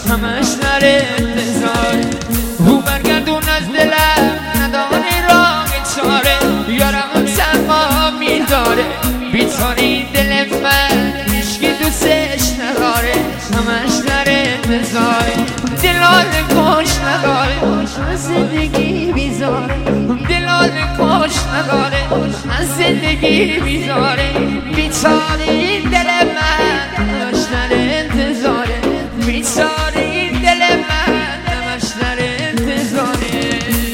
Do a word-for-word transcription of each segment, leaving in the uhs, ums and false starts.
همش نره انتظاره. رو برگردون از دلم نداره راه چاره، یارم سرما میداره بیچاره دل من، هیچکی دوستش نداره همش نره انتظاره. دلال کش نداره از زندگی بیزاره، دلال کش نداره از زندگی بیزاره. بیچاره دل من همش نره انتظاره، بیچاره دل من همش نره انتظاره.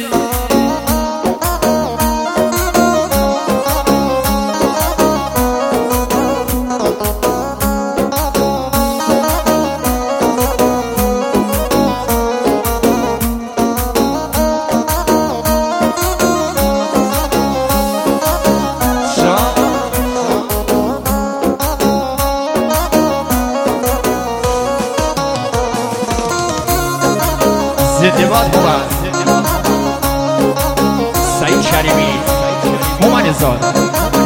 زنده باد بود سعید شریمی هومن زاد.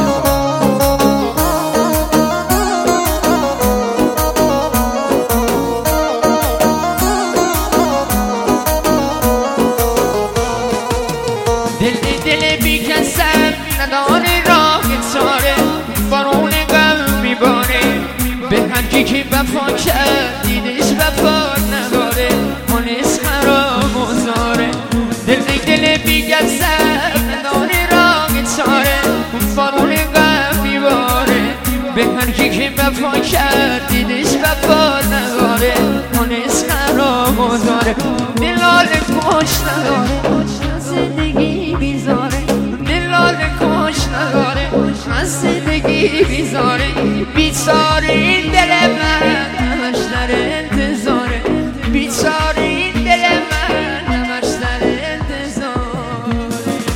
دل دل بی کسم نداره راه چاره، بارون غم میباره به هر کی که وفا کرد دیدش وفا نداره، مانش خراب و زاره. دل دل بی کسم نداره راه چاره، بارون غم میباره به هر کی که وفا کرد دیدش وفا نداره، مانش خراب و زاره. دلال کش نداره زندگی بیزاره، دلال کش نداره از زندگی بیزاره. بیچاره این دل من همش در انتظاره، بیچاره این دل من همش در انتظاره.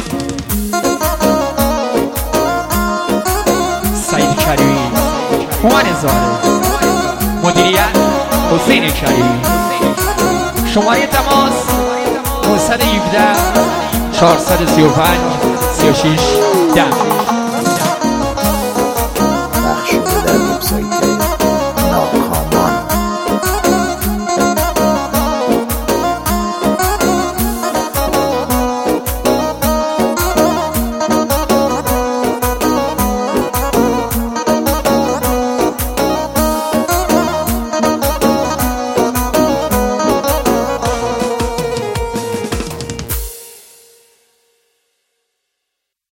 سعید کریمی هومن زاده، مدیریت حسین کریمی. شماره تماس نهصد و هفده چهارصد و سی و پنج سی و شش ده. بخش در وبسایت